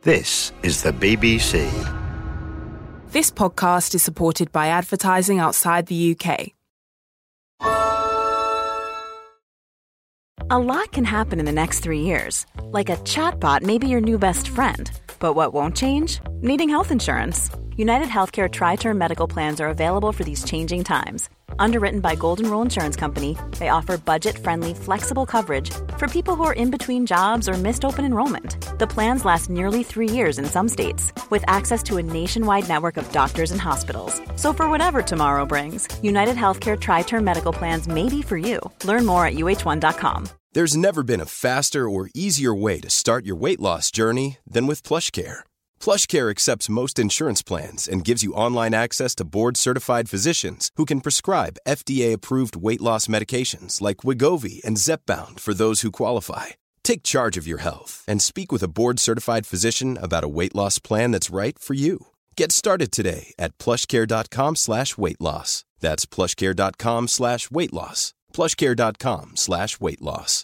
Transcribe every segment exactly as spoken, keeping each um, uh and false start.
This is the B B C. This podcast is supported by advertising outside the U K. A lot can happen in the next three years. Like a chatbot may be your new best friend. But what won't change? Needing health insurance. United Healthcare Tri-Term Medical Plans are available for these changing times. Underwritten by Golden Rule Insurance Company, they offer budget-friendly, flexible coverage for people who are in between jobs or missed open enrollment. The plans last nearly three years in some states, with access to a nationwide network of doctors and hospitals. So for whatever tomorrow brings, United Healthcare Tri-Term Medical Plans may be for you. Learn more at U H one dot com. There's never been a faster or easier way to start your weight loss journey than with PlushCare. PlushCare accepts most insurance plans and gives you online access to board-certified physicians who can prescribe F D A-approved weight loss medications like Wegovy and Zepbound for those who qualify. Take charge of your health and speak with a board-certified physician about a weight loss plan that's right for you. Get started today at plushcare.com slash weight loss. That's plushcare.com slash weight loss. plushcare.com slash weight loss.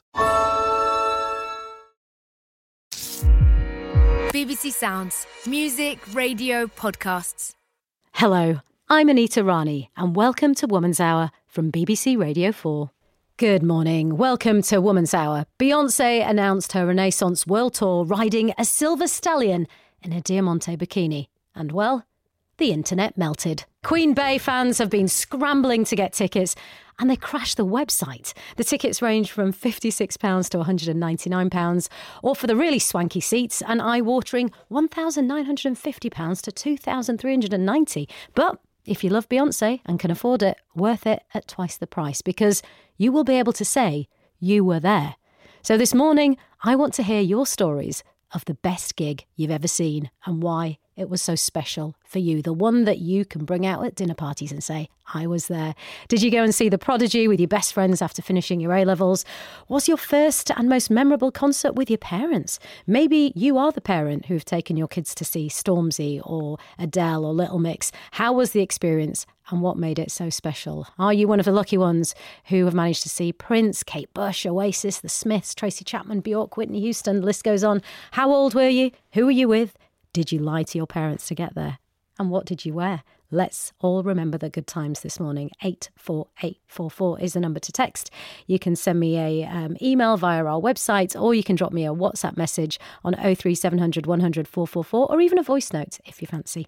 B B C Sounds. Music, radio, podcasts. Hello, I'm Anita Rani, and welcome to Woman's Hour from B B C Radio four. Good morning. Welcome to Woman's Hour. Beyoncé announced her Renaissance World Tour riding a silver stallion in a Diamante bikini. And, well, the internet melted. Queen Bey fans have been scrambling to get tickets, and they crashed the website. The tickets range from fifty-six pounds to one hundred ninety-nine pounds, or for the really swanky seats, an eye-watering one thousand nine hundred fifty pounds to two thousand three hundred ninety pounds. But if you love Beyoncé and can afford it, worth it at twice the price, because you will be able to say you were there. So this morning, I want to hear your stories of the best gig you've ever seen and why it was so special for you. The one that you can bring out at dinner parties and say, I was there. Did you go and see The Prodigy with your best friends after finishing your A-levels? Was your first and most memorable concert with your parents? Maybe you are the parent who've taken your kids to see Stormzy or Adele or Little Mix. How was the experience and what made it so special? Are you one of the lucky ones who have managed to see Prince, Kate Bush, Oasis, The Smiths, Tracy Chapman, Bjork, Whitney Houston, the list goes on. How old were you? Who were you with? Did you lie to your parents to get there? And what did you wear? Let's all remember the good times this morning. eight four eight four four is the number to text. You can send me a um, email via our website, or you can drop me a WhatsApp message on oh three seven hundred one hundred four four four, or even a voice note if you fancy.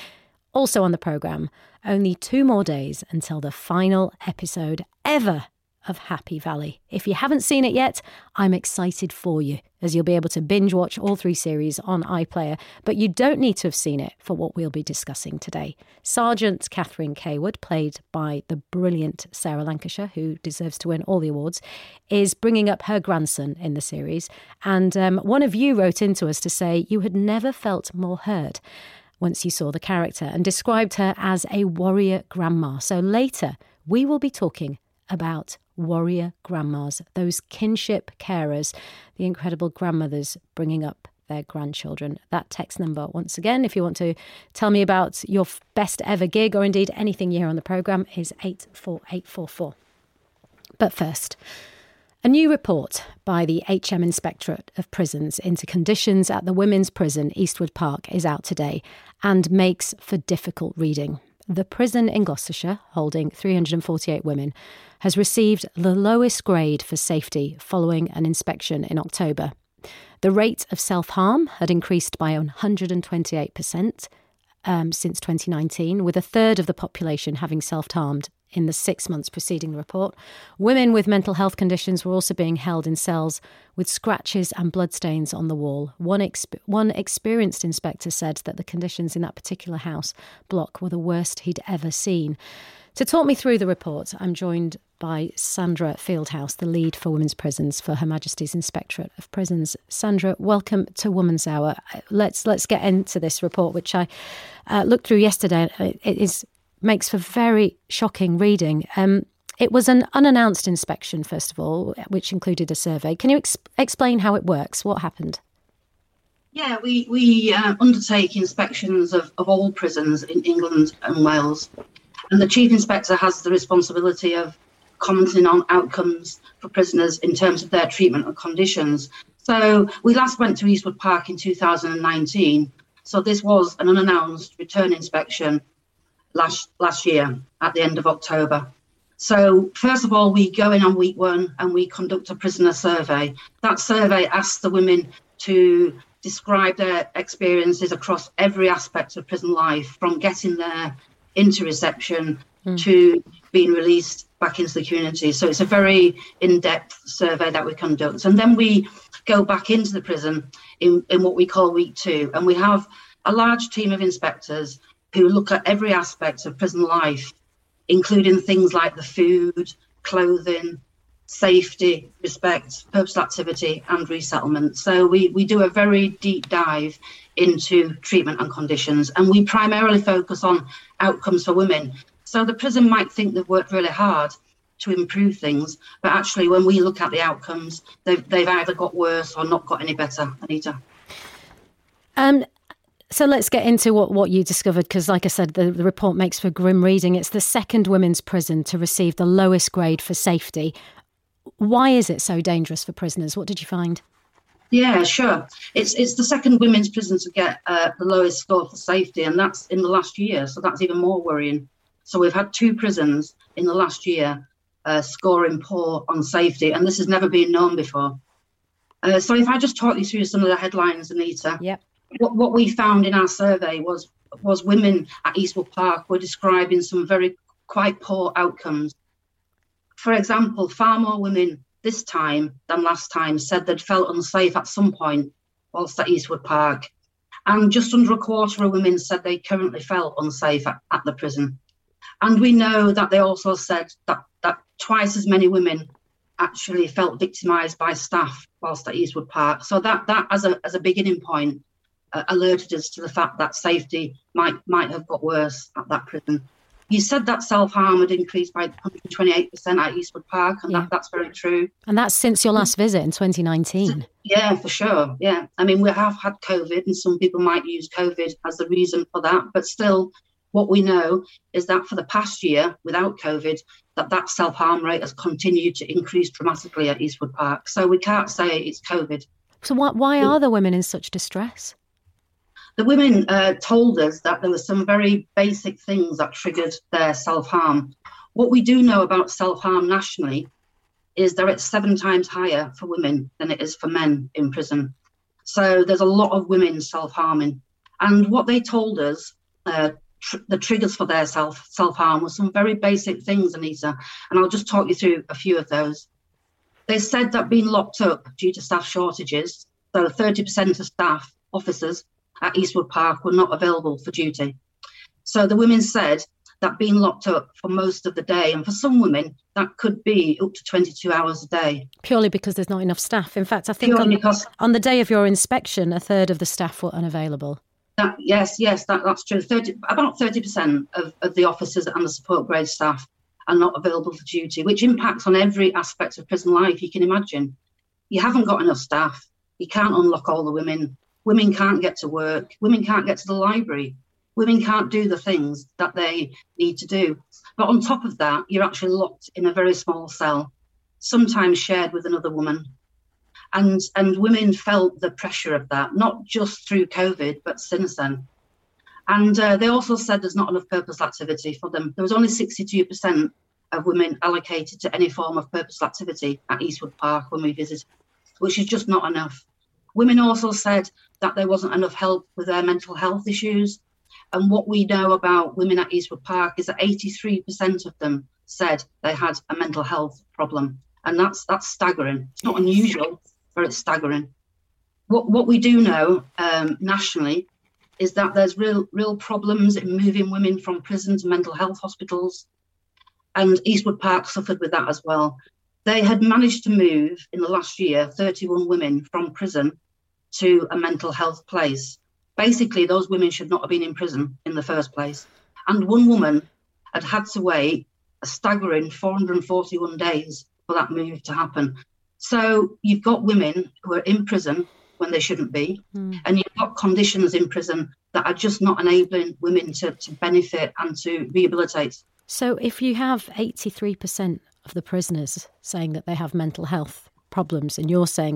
Also on the programme, only two more days until the final episode ever of Happy Valley. If you haven't seen it yet, I'm excited for you, as you'll be able to binge watch all three series on iPlayer, but you don't need to have seen it for what we'll be discussing today. Sergeant Catherine Kaywood, played by the brilliant Sarah Lancashire, who deserves to win all the awards, is bringing up her grandson in the series, and um, one of you wrote into us to say you had never felt more heard once you saw the character, and described her as a warrior grandma. So later, we will be talking about warrior grandmas, those kinship carers, the incredible grandmothers bringing up their grandchildren. That text number, once again, if you want to tell me about your best ever gig, or indeed anything you hear on the programme, is eight four eight four four. But first, a new report by the H M Inspectorate of Prisons into conditions at the women's prison Eastwood Park is out today and makes for difficult reading. The prison in Gloucestershire, holding three hundred forty-eight women, has received the lowest grade for safety following an inspection in October. The rate of self-harm had increased by one hundred twenty-eight percent um, since twenty nineteen, with a third of the population having self-harmed in the six months preceding the report. Women with mental health conditions were also being held in cells with scratches and bloodstains on the wall. One, exp- one experienced inspector said that the conditions in that particular house block were the worst he'd ever seen. To talk me through the report, I'm joined by Sandra Fieldhouse, the lead for women's prisons for Her Majesty's Inspectorate of Prisons. Sandra, welcome to Woman's Hour. Let's let's get into this report, which I uh, looked through yesterday. It is makes for very shocking reading. Um, it was an unannounced inspection, first of all, which included a survey. Can you ex- explain how it works? What happened? Yeah, we, we uh, undertake inspections of, of all prisons in England and Wales. And the Chief Inspector has the responsibility of commenting on outcomes for prisoners in terms of their treatment and conditions. So we last went to Eastwood Park in two thousand nineteen. So this was an unannounced return inspection last last year at the end of October. So first of all, we go in on week one and we conduct a prisoner survey. That survey asks the women to describe their experiences across every aspect of prison life, from getting there into reception mm. to being released back into the community. So it's a very in-depth survey that we conduct. And then we go back into the prison in, in what we call week two. And we have a large team of inspectors who look at every aspect of prison life, including things like the food, clothing, safety, respect, purposeful activity and resettlement. So we, we do a very deep dive into treatment and conditions, and we primarily focus on outcomes for women. So the prison might think they've worked really hard to improve things, but actually when we look at the outcomes, they've, they've either got worse or not got any better, Anita. Um, so let's get into what, what you discovered, because like I said, the, the report makes for grim reading. It's the second women's prison to receive the lowest grade for safety. Why is it so dangerous for prisoners? What did you find? Yeah, sure. It's it's the second women's prison to get uh, the lowest score for safety, and that's in the last year, so that's even more worrying. So we've had two prisons in the last year uh, scoring poor on safety, and this has never been known before. Uh, so if I just talk you through some of the headlines, Anita. Yep. What, what we found in our survey was, was women at Eastwood Park were describing some very quite poor outcomes. For example, far more women this time than last time said they'd felt unsafe at some point whilst at Eastwood Park. And just under a quarter of women said they currently felt unsafe at, at the prison. And we know that they also said that, that twice as many women actually felt victimised by staff whilst at Eastwood Park. So that, that as a as a beginning point, uh, alerted us to the fact that safety might might have got worse at that prison. You said that self-harm had increased by one hundred twenty-eight percent at Eastwood Park, and yeah. that, that's very true. And that's since your last visit in twenty nineteen. Yeah, for sure, yeah. I mean, we have had COVID, and some people might use COVID as the reason for that, but still, what we know is that for the past year, without COVID, that that self-harm rate has continued to increase dramatically at Eastwood Park. So we can't say it's COVID. So why, why are the women in such distress? The women uh, told us that there were some very basic things that triggered their self-harm. What we do know about self-harm nationally is that it's seven times higher for women than it is for men in prison. So there's a lot of women self-harming. And what they told us, uh, tr- the triggers for their self, self-harm were some very basic things, Anita, and I'll just talk you through a few of those. They said that being locked up due to staff shortages, so thirty percent of staff, officers, at Eastwood Park were not available for duty. So the women said that being locked up for most of the day, and for some women, that could be up to twenty-two hours a day. Purely because there's not enough staff. In fact, I think on, because, on the day of your inspection, a third of the staff were unavailable. That, yes, yes, that, that's true. thirty, about thirty percent of, of the officers and the support grade staff are not available for duty, which impacts on every aspect of prison life you can imagine. You haven't got enough staff. You can't unlock all the women. Women can't get to work. Women can't get to the library. Women can't do the things that they need to do. But on top of that, you're actually locked in a very small cell, sometimes shared with another woman. And, and women felt the pressure of that, not just through COVID, but since then. And uh, they also said there's not enough purposeful activity for them. There was only sixty-two percent of women allocated to any form of purposeful activity at Eastwood Park when we visited, which is just not enough. Women also said that there wasn't enough help with their mental health issues. And what we know about women at Eastwood Park is that eighty-three percent of them said they had a mental health problem. And that's that's staggering. It's not unusual, but it's staggering. What what we do know um, nationally is that there's real real problems in moving women from prison to mental health hospitals. And Eastwood Park suffered with that as well. They had managed to move in the last year thirty-one women from prison to a mental health place. Basically, those women should not have been in prison in the first place. And one woman had had to wait a staggering four hundred forty-one days for that move to happen. So you've got women who are in prison when they shouldn't be, mm. and you've got conditions in prison that are just not enabling women to, to benefit and to rehabilitate. So if you have eighty-three percent of the prisoners saying that they have mental health problems, and you're saying that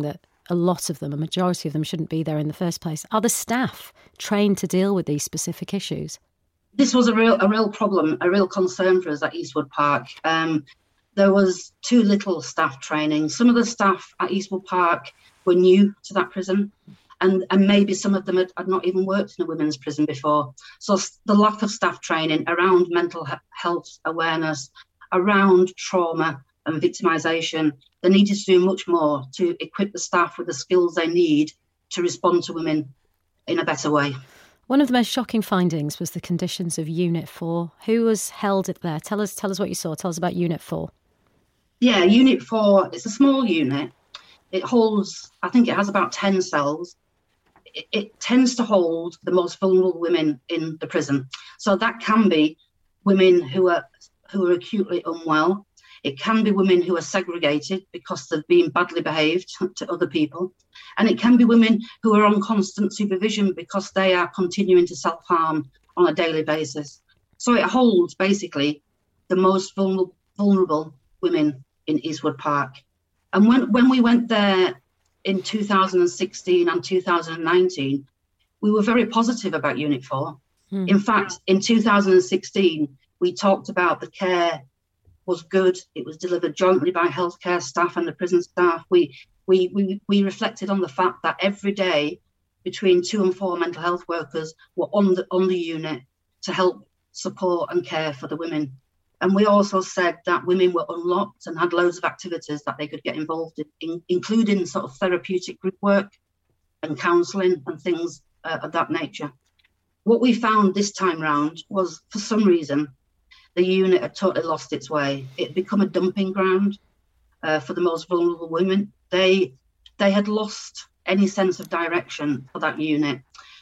a lot of them, a majority of them, shouldn't be there in the first place. Are the staff trained to deal with these specific issues? This was a real a real problem, a real concern for us at Eastwood Park. Um, there was too little staff training. Some of the staff at Eastwood Park were new to that prison, and, and maybe some of them had, had not even worked in a women's prison before. So the lack of staff training around mental health awareness, around trauma and victimisation, they needed to do much more to equip the staff with the skills they need to respond to women in a better way. One of the most shocking findings was the conditions of Unit four. Who was held there? Tell us, tell us what you saw. Tell us about Unit four. Yeah, Unit four, it's a small unit. It holds, I think it has about ten cells. It, it tends to hold the most vulnerable women in the prison. So that can be women who are who are acutely unwell. It can be women who are segregated because they've been badly behaved to other people. And it can be women who are on constant supervision because they are continuing to self-harm on a daily basis. So it holds basically the most vulnerable, vulnerable women in Eastwood Park. And when, when we went there in two thousand sixteen and two thousand nineteen, we were very positive about Unit four. Mm. In fact, in two thousand sixteen, we talked about the care was good. It was delivered jointly by healthcare staff and the prison staff. We we we we reflected on the fact that every day between two and four mental health workers were on the on the unit to help support and care for the women. And we also said that women were unlocked and had loads of activities that they could get involved in, in including sort of therapeutic group work and counselling and things uh, of that nature. What we found this time round was, for some reason, the unit had totally lost its way. It had become a dumping ground uh, for the most vulnerable women. They they had lost any sense of direction for that unit.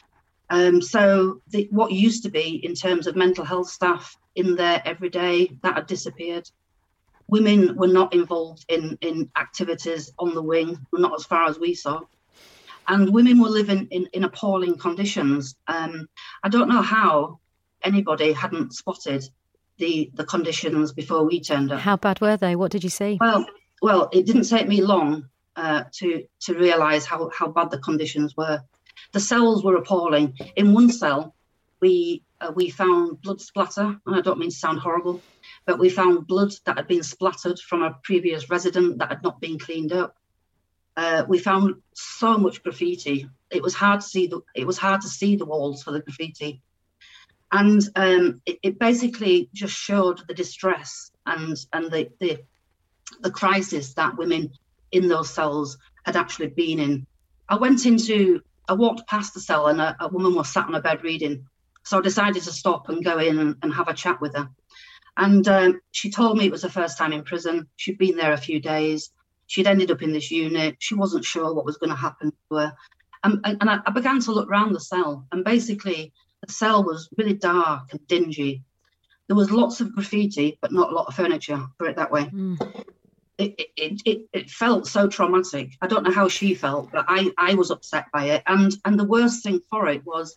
Um, so the, what used to be in terms of mental health staff in there every day, that had disappeared. Women were not involved in, in activities on the wing, not as far as we saw. And women were living in, in appalling conditions. Um, I don't know how anybody hadn't spotted the the conditions before we turned up. How bad were they? What did you see? Well, well, it didn't take me long uh, to to realise how, how bad the conditions were. The cells were appalling. In one cell, we uh, we found blood splatter, and I don't mean to sound horrible, but we found blood that had been splattered from a previous resident that had not been cleaned up. Uh, we found so much graffiti. It was hard to see the it was hard to see the walls for the graffiti. And um, it, it basically just showed the distress and and the, the the crisis that women in those cells had actually been in. I went into, I walked past the cell and a, a woman was sat on a bed reading. So I decided to stop and go in and, and have a chat with her. And um, she told me it was her first time in prison. She'd been there a few days. She'd ended up in this unit. She wasn't sure what was going to happen to her. And, and, and I, I began to look around the cell, and basically the cell was really dark and dingy. There was lots of graffiti, but not a lot of furniture, put it that way. Mm. It, it, it, it felt so traumatic. I don't know how she felt, but I, I was upset by it. And, and the worst thing for it was,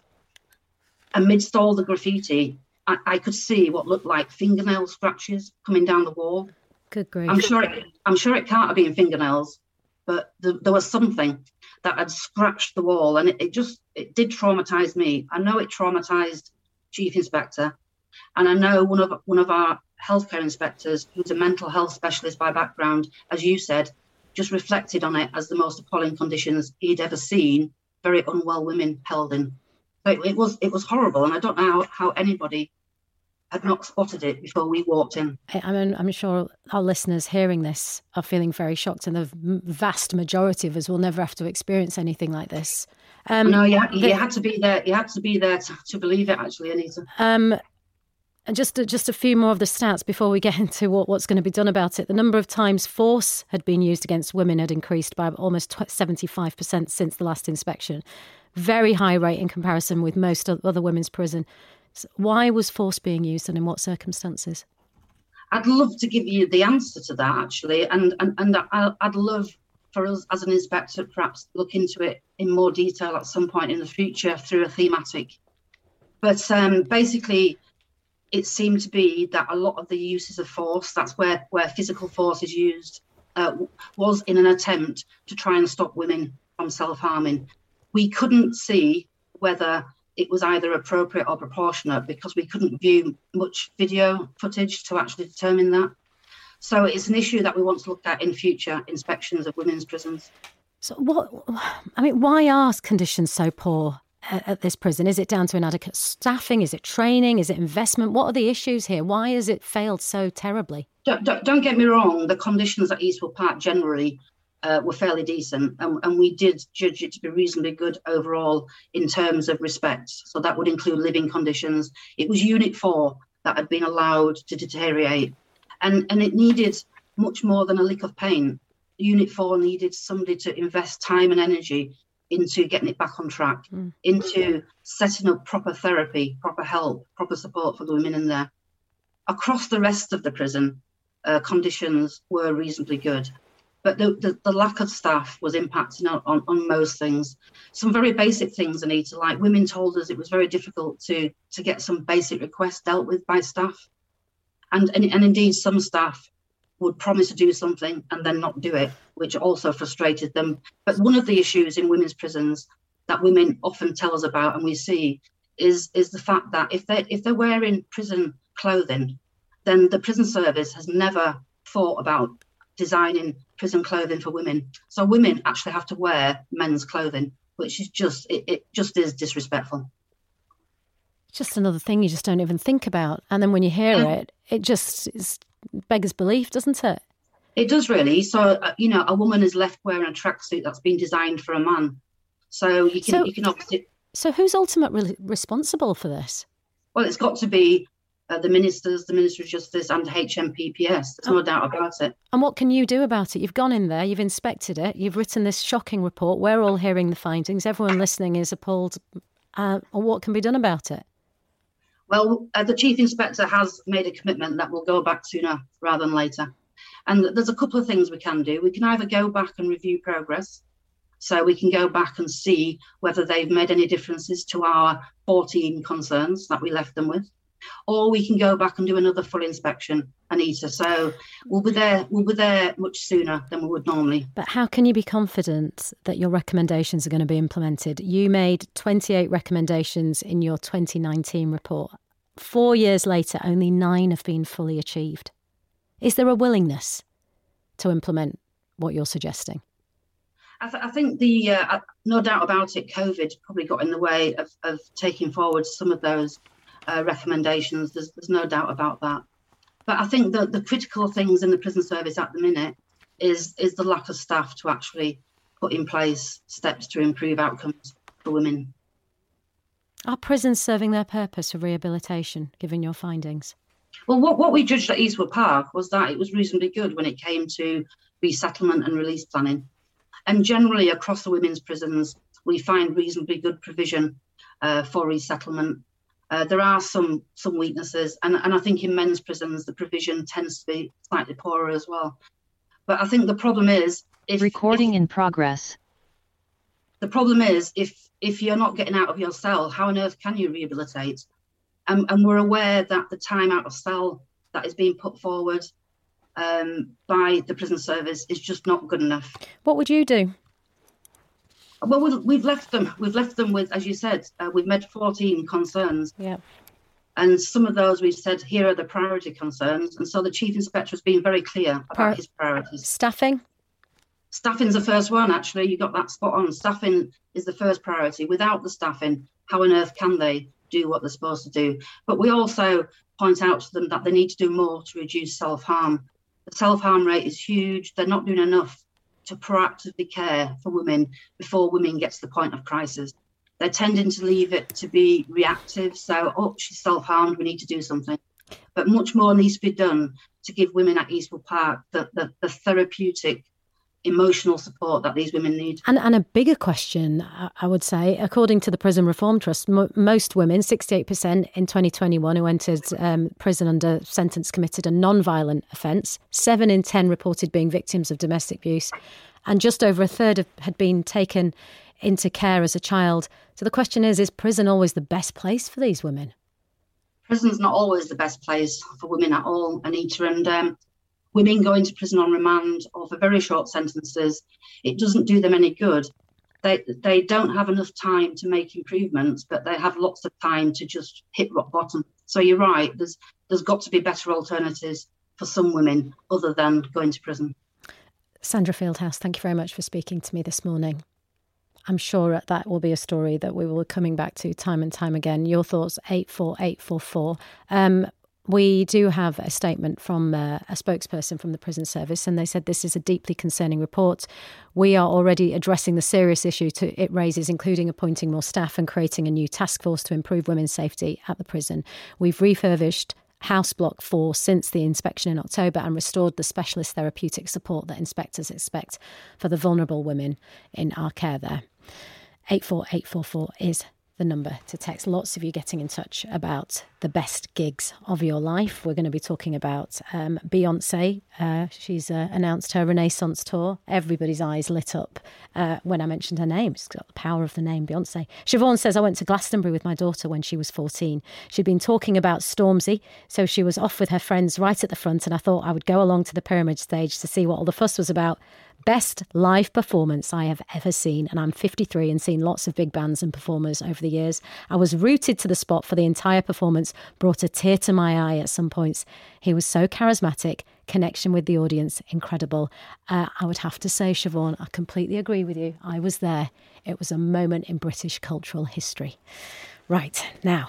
amidst all the graffiti, I, I could see what looked like fingernail scratches coming down the wall. Good grief. I'm sure it, I'm sure it can't have been fingernails, but the, there was something that had scratched the wall, and it, it just, it did traumatise me. I know it traumatised Chief Inspector, and I know one of one of our healthcare inspectors, who's a mental health specialist by background, as you said, just reflected on it as the most appalling conditions he'd ever seen very unwell women held in. So it, it was it was horrible, and I don't know how, how anybody had not spotted it before we walked in. I mean, I'm sure our listeners hearing this are feeling very shocked, and the vast majority of us will never have to experience anything like this. Um, no, you had, you had to be there. You had to be there to, to believe it, actually, Anita. Um, and just just a few more of the stats before we get into what, what's going to be done about it. The number of times force had been used against women had increased by almost seventy-five percent since the last inspection. Very high rate in comparison with most other women's prison. Why was force being used, and in what circumstances? I'd love to give you the answer to that, actually, and and, and I'd love for us as an inspector perhaps look into it in more detail at some point in the future through a thematic. But um, basically, it seemed to be that a lot of the uses of force, that's where, where physical force is used, uh, was in an attempt to try and stop women from self-harming. We couldn't see whether it was either appropriate or proportionate because we couldn't view much video footage to actually determine that. So it's an issue that we want to look at in future inspections of women's prisons. So what, I mean, why are conditions so poor at, at this prison? Is it down to inadequate staffing? Is it training? Is it investment? What are the issues here? Why has it failed so terribly? Don't, don't, don't get me wrong, the conditions at Eastwood Park generally uh, were fairly decent, and, and we did judge it to be reasonably good overall in terms of respect. So that would include living conditions. It was Unit four that had been allowed to deteriorate, and, and it needed much more than a lick of paint. Unit four needed somebody to invest time and energy into getting it back on track, mm. into setting up proper therapy, proper help, proper support for the women in there. Across the rest of the prison, uh, conditions were reasonably good, but the, the, the lack of staff was impacting on, on, on most things. Some very basic things, Anita, like women told us it was very difficult to, to get some basic requests dealt with by staff. And, and, and indeed, some staff would promise to do something and then not do it, which also frustrated them. But one of the issues in women's prisons that women often tell us about, and we see, is, is the fact that if they if they're wearing prison clothing, then the prison service has never thought about designing prison clothing for women. So women actually have to wear men's clothing, which is just it, it just is disrespectful. Just another thing you just don't even think about, and then when you hear yeah. it, it just is beggars belief, doesn't it? It does really. So, uh, you know, a woman is left wearing a tracksuit that's been designed for a man. So you can so, you can obviously. So who's ultimately responsible for this? Well, it's got to be uh, the ministers, the Minister of Justice, and H M P P S. There's oh. no doubt about it. And what can you do about it? You've gone in there, you've inspected it, you've written this shocking report. We're all hearing the findings. Everyone listening is appalled. Uh, what can be done about it? Well, uh, the Chief Inspector has made a commitment that we'll go back sooner rather than later. And there's a couple of things we can do. We can either go back and review progress. So we can go back and see whether they've made any differences to our fourteen concerns that we left them with. Or we can go back and do another full inspection, Anita. So we'll be there, we'll be there much sooner than we would normally. But how can you be confident that your recommendations are going to be implemented? You made twenty-eight recommendations in your twenty nineteen report. Four years later, only nine have been fully achieved. Is there a willingness to implement what you're suggesting? I, th- I think the, uh, no doubt about it, COVID probably got in the way of, of taking forward some of those uh, recommendations. There's, there's no doubt about that. But I think that the critical things in the prison service at the minute is, is the lack of staff to actually put in place steps to improve outcomes for women. Are prisons serving their purpose for rehabilitation, given your findings? Well, what, what we judged at Eastwood Park was that it was reasonably good when it came to resettlement and release planning. And generally across the women's prisons, we find reasonably good provision uh, for resettlement. Uh, there are some some weaknesses, and, and I think in men's prisons, the provision tends to be slightly poorer as well. But I think the problem is... if Recording if, in progress. The problem is, if if you're not getting out of your cell, how on earth can you rehabilitate? Um, and we're aware that the time out of cell that is being put forward um, by the prison service is just not good enough. What would you do? Well, we've, we've left them. We've left them with, as you said, uh, we've made fourteen concerns. Yeah. And some of those we've said, here are the priority concerns. And so the Chief Inspector has been very clear about Par- his priorities. Staffing? Staffing's the first one, actually. You got that spot on. Staffing is the first priority. Without the staffing, how on earth can they do what they're supposed to do? But we also point out to them that they need to do more to reduce self-harm. The self-harm rate is huge. They're not doing enough to proactively care for women before women get to the point of crisis. They're tending to leave it to be reactive. So, oh, she's self-harmed, we need to do something. But much more needs to be done to give women at Eastwood Park the, the, the therapeutic, emotional support that these women need. And, and a bigger question, I would say, according to the Prison Reform Trust, m- most women, sixty-eight percent in twenty twenty-one, who entered um, prison under sentence committed a non-violent offence. Seven in ten reported being victims of domestic abuse. And just over a third of, had been taken into care as a child. So the question is, is prison always the best place for these women? Prison's not always the best place for women at all, Anita. And um, women going to prison on remand or for very short sentences, it doesn't do them any good. They they don't have enough time to make improvements, but they have lots of time to just hit rock bottom. So you're right, there's there's got to be better alternatives for some women other than going to prison. Sandra Fieldhouse, thank you very much for speaking to me this morning. I'm sure that will be a story that we will be coming back to time and time again. Your thoughts, eight four eight four four. Um, we do have a statement from uh, a spokesperson from the prison service, and they said this is a deeply concerning report. We are already addressing the serious issue to, it raises, including appointing more staff and creating a new task force to improve women's safety at the prison. We've refurbished House Block four since the inspection in October and restored the specialist therapeutic support that inspectors expect for the vulnerable women in our care there. eight four eight four four is the number to text. Lots of you getting in touch about the best gigs of your life. We're going to be talking about um, Beyonce. Uh, she's uh, announced her Renaissance tour. Everybody's eyes lit up uh, when I mentioned her name. She's got the power of the name, Beyonce. Siobhan says, I went to Glastonbury with my daughter when she was fourteen. She'd been talking about Stormzy, so she was off with her friends right at the front, and I thought I would go along to the Pyramid stage to see what all the fuss was about. Best live performance I have ever seen, and I'm fifty-three and seen lots of big bands and performers over the years. I was rooted to the spot for the entire performance, brought a tear to my eye at some points. He was so charismatic, connection with the audience, incredible. Uh, I would have to say, Siobhan, I completely agree with you. I was there. It was a moment in British cultural history. Right, now,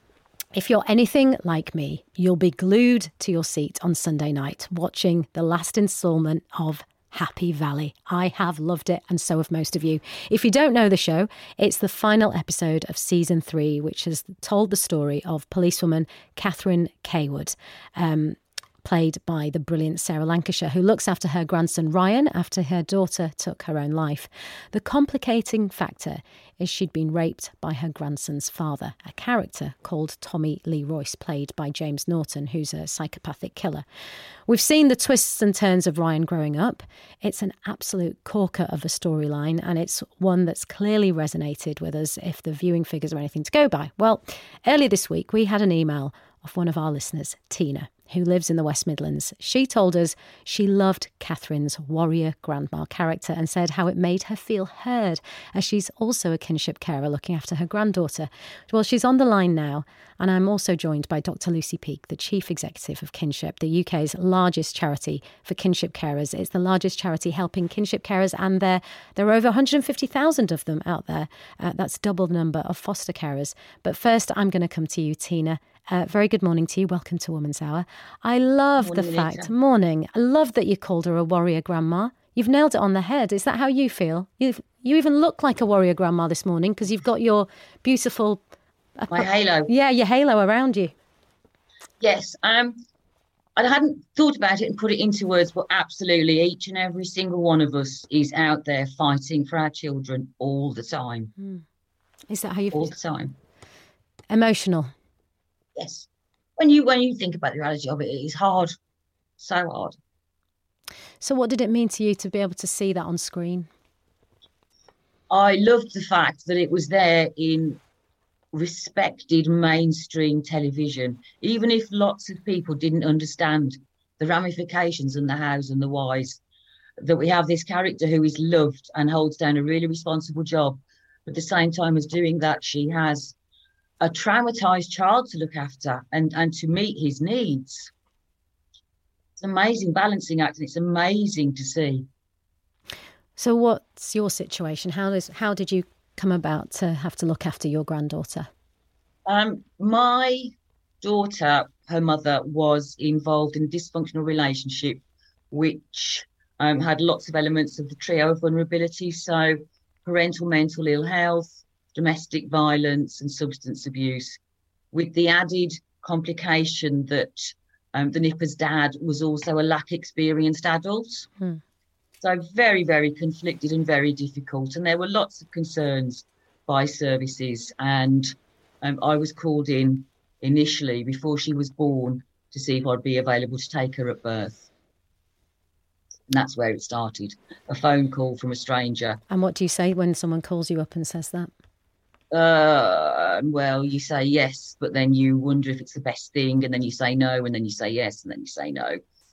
if you're anything like me, you'll be glued to your seat on Sunday night watching the last instalment of Happy Valley. I have loved it, and so have most of you. If you don't know the show, it's the final episode of season three, which has told the story of policewoman Catherine Kaywood, um, played by the brilliant Sarah Lancashire, who looks after her grandson Ryan after her daughter took her own life. The complicating factor is she'd been raped by her grandson's father, a character called Tommy Lee Royce, played by James Norton, who's a psychopathic killer. We've seen the twists and turns of Ryan growing up. It's an absolute corker of a storyline, and it's one that's clearly resonated with us if the viewing figures are anything to go by. Well, earlier this week, we had an email of one of our listeners, Tina, who lives in the West Midlands. She told us she loved Catherine's warrior grandma character and said how it made her feel heard, as she's also a kinship carer looking after her granddaughter. Well, she's on the line now, and I'm also joined by Doctor Lucy Peake, the Chief Executive of Kinship, the U K's largest charity for kinship carers. It's the largest charity helping kinship carers, and there, there are over one hundred fifty thousand of them out there. Uh, that's double the number of foster carers. But first, I'm going to come to you, Tina. Uh, very good morning to you. Welcome to Woman's Hour. I love morning, the fact, Anita. Morning, I love that you called her a warrior grandma. You've nailed it on the head. Is that how you feel? You've, you even look like a warrior grandma this morning because you've got your beautiful... Uh, My halo. Yeah, your halo around you. Yes. Um, I hadn't thought about it and put it into words, but absolutely each and every single one of us is out there fighting for our children all the time. Mm. Is that how you feel? All the time. Emotional. Yes. When you when you think about the reality of it, it is hard. So hard. So what did it mean to you to be able to see that on screen? I loved the fact that it was there in respected mainstream television, even if lots of people didn't understand the ramifications and the hows and the whys, that we have this character who is loved and holds down a really responsible job. But at the same time as doing that, she has a traumatized child to look after and, and to meet his needs. It's an amazing balancing act, and it's amazing to see. So what's your situation? How is how did you come about to have to look after your granddaughter? Um, my daughter, her mother, was involved in a dysfunctional relationship, which um, had lots of elements of the trio of vulnerability. So parental mental ill health, domestic violence and substance abuse, with the added complication that um, the Nipper's dad was also a lack experienced adult. Hmm. So very, very conflicted and very difficult. And there were lots of concerns by services. And um, I was called in initially before she was born to see if I'd be available to take her at birth. And that's where it started, a phone call from a stranger. And what do you say when someone calls you up and says that? Uh, well, you say yes, but then you wonder if it's the best thing, and then you say no, and then you say yes, and then you say no.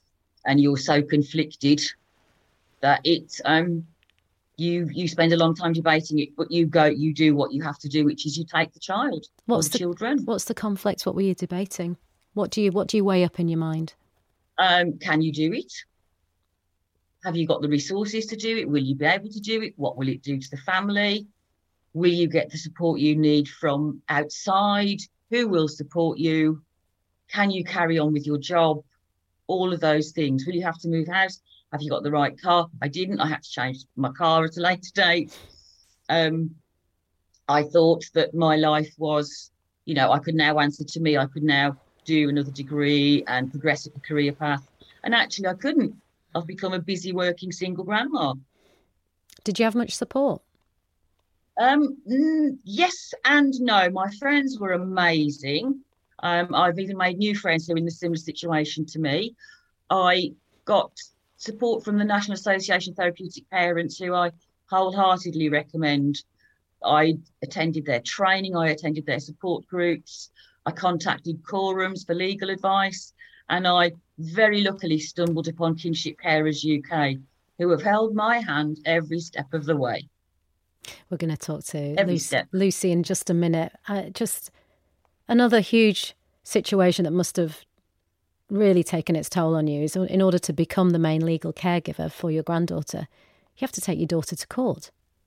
and you're so conflicted that it um you you spend a long time debating it, but you go you do what you have to do, which is you take the child what's or the, the children. What's the conflict? What were you debating? What do you what do you weigh up in your mind? Um, can you do it? Have you got the resources to do it? Will you be able to do it? What will it do to the family? Will you get the support you need from outside? Who will support you? Can you carry on with your job? All of those things. Will you have to move house? Have you got the right car? I didn't. I had to change my car at a later date. Um, I thought that my life was, you know, I could now answer to me. I could now do another degree and progress up a career path. And actually, I couldn't. I've become a busy working single grandma. Did you have much support? Um, mm, yes and no. My friends were amazing. Um, I've even made new friends who are in a similar situation to me. I got support from the National Association of Therapeutic Parents, who I wholeheartedly recommend. I attended their training. I attended their support groups. I contacted Quorums for legal advice. And I very luckily stumbled upon Kinship Carers U K, who have held my hand every step of the way. We're going to talk to Lucy, Lucy in just a minute. Uh, just another huge situation that must have really taken its toll on you is in order to become the main legal caregiver for your granddaughter, you have to take your daughter to court.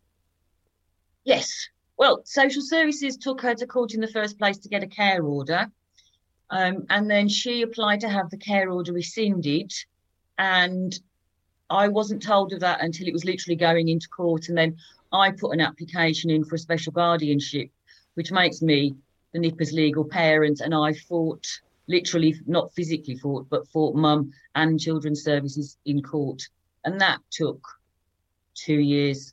Yes. Well, social services took her to court in the first place to get a care order. Um, and then she applied to have the care order rescinded. And I wasn't told of that until it was literally going into court. And then I put an application in for a special guardianship, which makes me the Nipper's legal parent. And I fought, literally, not physically fought, but fought mum and children's services in court. And that took two years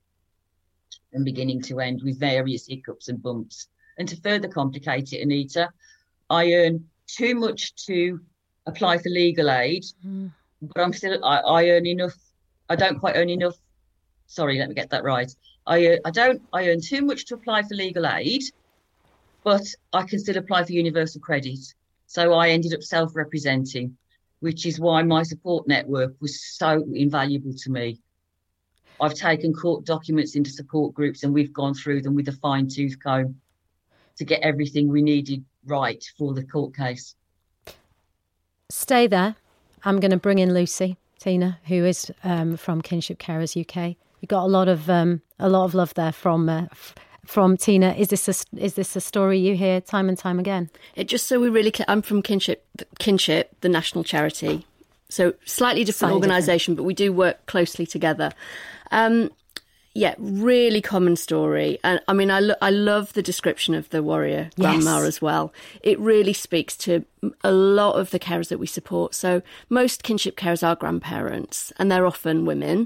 from beginning to end with various hiccups and bumps. And to further complicate it, Anita, I earn too much to apply for legal aid, mm. but I'm still, I, I earn enough. I don't quite earn enough. Sorry, let me get that right. I, uh, I don't, I earn too much to apply for legal aid, but I can still apply for universal credit. So I ended up self-representing, which is why my support network was so invaluable to me. I've taken court documents into support groups and we've gone through them with a fine-tooth comb to get everything we needed right for the court case. Stay there. I'm going to bring in Lucy, Tina, who is um, from Kinship Carers U K. We got a lot of um, a lot of love there from uh, f- from Tina. Is this a, is this a story you hear time and time again? It just so we really, clear, I'm from Kinship, Kinship, the national charity. So slightly different organisation, but we do work closely together. Um, yeah, really common story. And I mean, I, lo- I love the description of the warrior grandma yes. as well. It really speaks to a lot of the carers that we support. So most kinship carers are grandparents, and they're often women.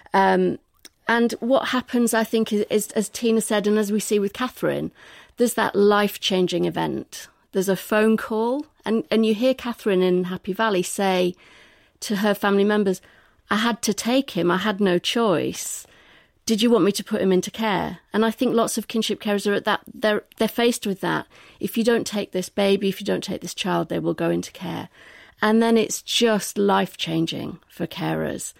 Um, and what happens, I think, is, is, as Tina said, and as we see with Catherine, there's that life-changing event. There's a phone call, and, and you hear Catherine in Happy Valley say to her family members, I had to take him, I had no choice. Did you want me to put him into care? And I think lots of kinship carers are at that, they're they're faced with that. If you don't take this baby, if you don't take this child, they will go into care. And then it's just life-changing for carers.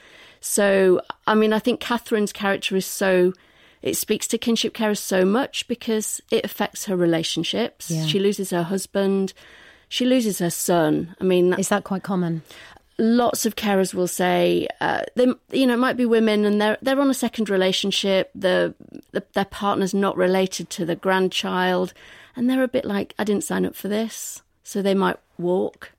So, I mean, I think Catherine's character is so, it speaks to kinship carers so much because it affects her relationships. Yeah. She loses her husband, she loses her son. I mean... Is that quite common? Lots of carers will say, uh, they, you know, it might be women and they're they're on a second relationship. The, the their partner's not related to the grandchild, and they're a bit like, I didn't sign up for this, so they might walk.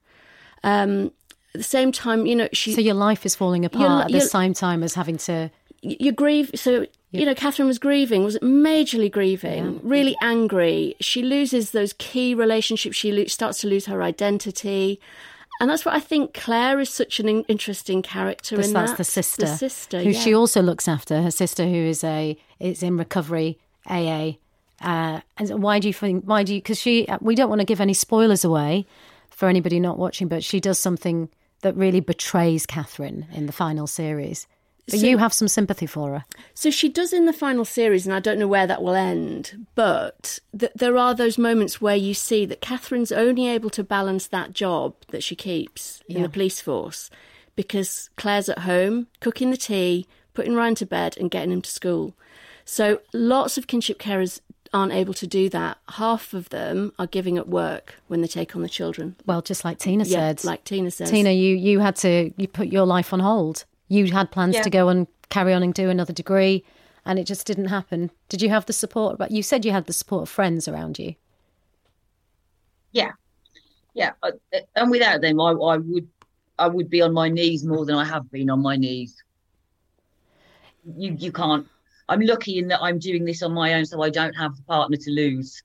Um, at the same time, you know, she. So your life is falling apart at the same time as having to. You grieve. So you know, Catherine was grieving, was majorly grieving, yeah. really angry. She loses those key relationships. She lo- starts to lose her identity. And that's what I think Claire is such an in- interesting character in that's that. the sister. The sister, who yeah. she also looks after, her sister who is a is in recovery, A A. Uh, and why do you think, why do you, because she, we don't want to give any spoilers away for anybody not watching, but she does something that really betrays Catherine in the final series. But so, you have some sympathy for her. So she does in the final series, and I don't know where that will end, but th- there are those moments where you see that Catherine's only able to balance that job that she keeps in yeah. the police force because Claire's at home, cooking the tea, putting Ryan to bed and getting him to school. So lots of kinship carers aren't able to do that. Half of them are giving up work when they take on the children. Well, just like Tina yeah, said. like Tina said. Tina, you, you had to, you put your life on hold. You had plans yeah. to go and carry on and do another degree, and it just didn't happen. Did you have the support? But you said you had the support of friends around you. Yeah, yeah, and without them, I, I would, I would be on my knees more than I have been on my knees. You, you can't. I'm lucky in that I'm doing this on my own, so I don't have the partner to lose.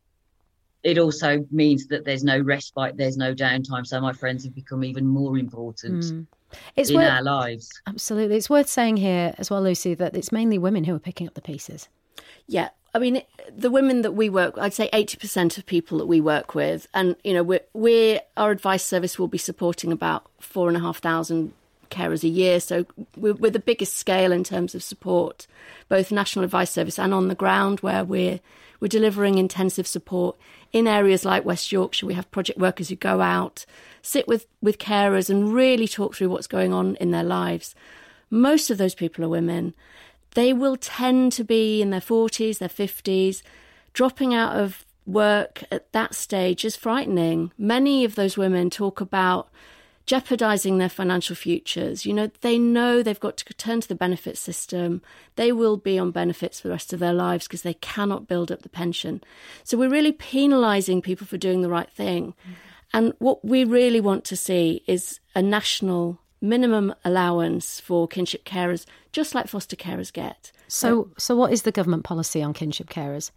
It also means that there's no respite, there's no downtime, so my friends have become even more important mm. it's in worth, our lives. Absolutely. It's worth saying here as well, Lucy, that it's mainly women who are picking up the pieces. Yeah. I mean, the women that we work, I'd say eighty percent of people that we work with, and, you know, we're, we're our advice service will be supporting about four and a half thousand carers a year. So we're, we're the biggest scale in terms of support, both National Advice Service and on the ground, where we're we're delivering intensive support in areas like West Yorkshire. We have project workers who go out, sit with, with carers and really talk through what's going on in their lives. Most of those people are women. They will tend to be in their forties, their fifties. Dropping out of work at that stage is frightening. Many of those women talk about jeopardising their financial futures. You know, they know they've got to turn to the benefit system. They will be on benefits for the rest of their lives because they cannot build up the pension. So we're really penalising people for doing the right thing. Mm-hmm. And what we really want to see is a national minimum allowance for kinship carers, just like foster carers get. So, so what is the government policy on kinship carers?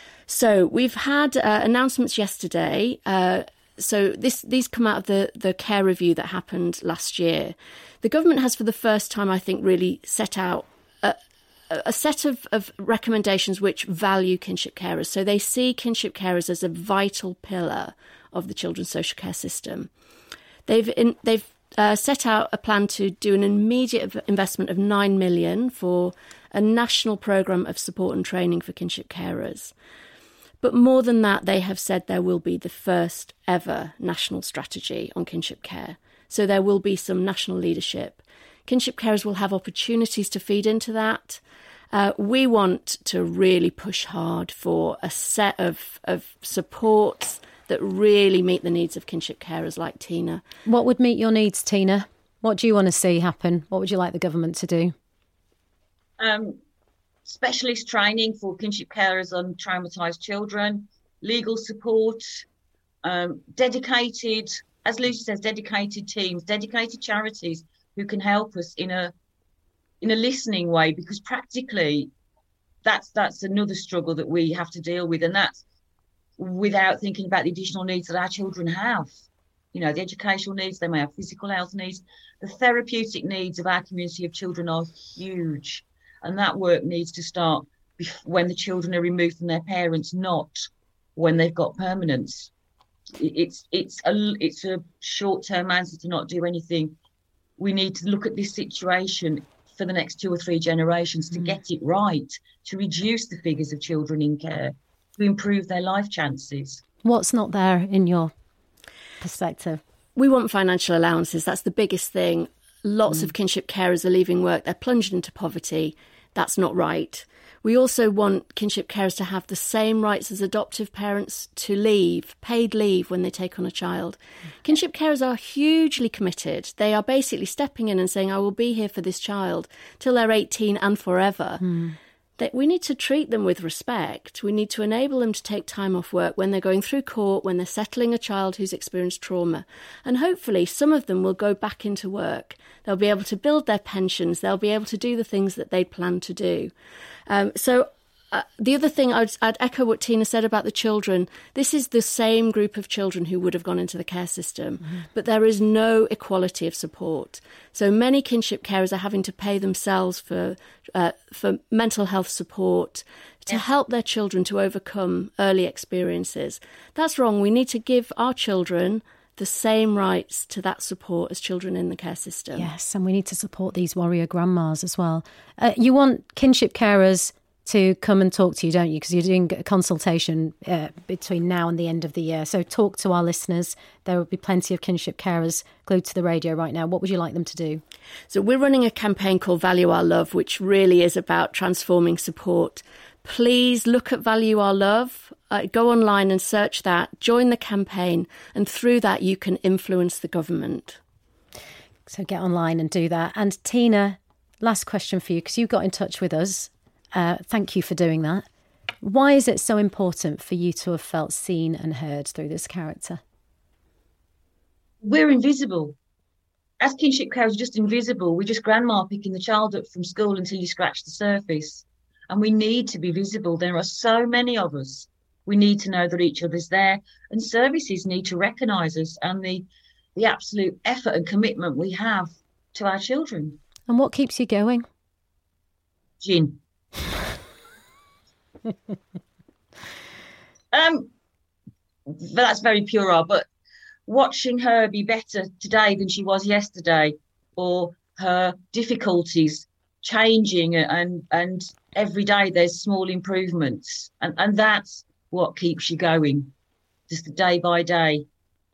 So we've had uh, announcements yesterday. Uh, so this these come out of the, the care review that happened last year. The government has, for the first time, I think, really set out a, a set of, of recommendations which value kinship carers. So they see kinship carers as a vital pillar of the children's social care system. They've in, they've Uh, set out a plan to do an immediate investment of nine million pounds for a national programme of support and training for kinship carers. But more than that, they have said there will be the first ever national strategy on kinship care. So there will be some national leadership. Kinship carers will have opportunities to feed into that. Uh, we want to really push hard for a set of, of supports that really meet the needs of kinship carers like Tina. What would meet your needs, Tina? What do you want to see happen? What would you like the government to do? Um, specialist training for kinship carers on traumatised children, legal support, um, dedicated, as Lucy says, dedicated teams, dedicated charities who can help us in a in a listening way, because practically that's that's another struggle that we have to deal with, and that's without thinking about the additional needs that our children have. You know, the educational needs, they may have physical health needs. The therapeutic needs of our community of children are huge. And that work needs to start when the children are removed from their parents, not when they've got permanence. It's, it's, a, it's a short-term answer to not do anything. We need to look at this situation for the next two or three generations to mm. get it right, to reduce the figures of children in care, to improve their life chances. What's not there in your perspective? We want financial allowances. That's the biggest thing. Lots mm. of kinship carers are leaving work. They're plunged into poverty. That's not right. We also want kinship carers to have the same rights as adoptive parents to leave, paid leave when they take on a child. Mm. Kinship carers are hugely committed. They are basically stepping in and saying, I will be here for this child till they're eighteen and forever. Mm. That we need to treat them with respect. We need to enable them to take time off work when they're going through court, when they're settling a child who's experienced trauma. And hopefully some of them will go back into work. They'll be able to build their pensions. They'll be able to do the things that they plan to do. Um, so uh, the other thing, I'd, I'd echo what Tina said about the children. This is the same group of children who would have gone into the care system, mm-hmm. but there is no equality of support. So many kinship carers are having to pay themselves for uh, for mental health support to yeah. help their children to overcome early experiences. That's wrong. We need to give our children the same rights to that support as children in the care system. Yes, and we need to support these warrior grandmas as well. Uh, you want kinship carers to come and talk to you, don't you? Because you're doing a consultation uh, between now and the end of the year. So talk to our listeners. There will be plenty of kinship carers glued to the radio right now. What would you like them to do? So we're running a campaign called Value Our Love, which really is about transforming support. Please look at Value Our Love. Uh, go online and search that. Join the campaign. And through that, you can influence the government. So get online and do that. And Tina, last question for you, because you got in touch with us. Uh, thank you for doing that. Why is it so important for you to have felt seen and heard through this character? We're invisible. As kinship carers, we're just invisible. We're just grandma picking the child up from school until you scratch the surface. And we need to be visible. There are so many of us. We need to know that each other's there. And services need to recognise us and the, the absolute effort and commitment we have to our children. And what keeps you going? Gin. um, but that's very puerile. But watching her be better today than she was yesterday, or her difficulties changing, and and every day there's small improvements, and and that's what keeps you going, just day by day.